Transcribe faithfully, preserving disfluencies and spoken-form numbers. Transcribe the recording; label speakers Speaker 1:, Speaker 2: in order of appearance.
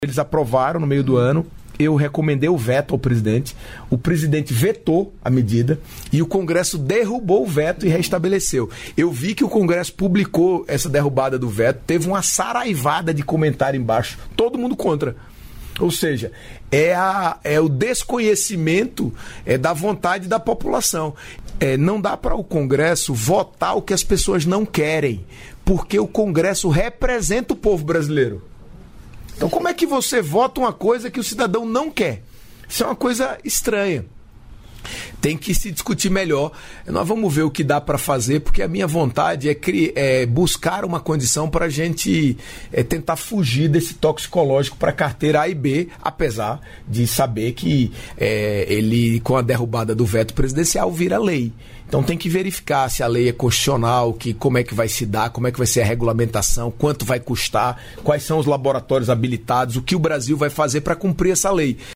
Speaker 1: Eles aprovaram no meio do ano, eu recomendei o veto ao presidente, o presidente vetou a medida e o Congresso derrubou o veto e restabeleceu. Eu vi que o Congresso publicou essa derrubada do veto, teve uma saraivada de comentário embaixo, todo mundo contra. Ou seja, é, a, é o desconhecimento é, da vontade da população. É, não dá para o Congresso votar o que as pessoas não querem, porque o Congresso representa o povo brasileiro. Então como é que você vota uma coisa que o cidadão não quer? Isso é uma coisa estranha. Tem que se discutir melhor. Nós vamos ver o que dá para fazer, porque a minha vontade é, criar, é buscar uma condição para a gente é, tentar fugir desse toxicológico para a carteira A e B, apesar de saber que é, ele, com a derrubada do veto presidencial, vira lei. Então tem que verificar se a lei é constitucional, que, como é que vai se dar, como é que vai ser a regulamentação, quanto vai custar, quais são os laboratórios habilitados, o que o Brasil vai fazer para cumprir essa lei.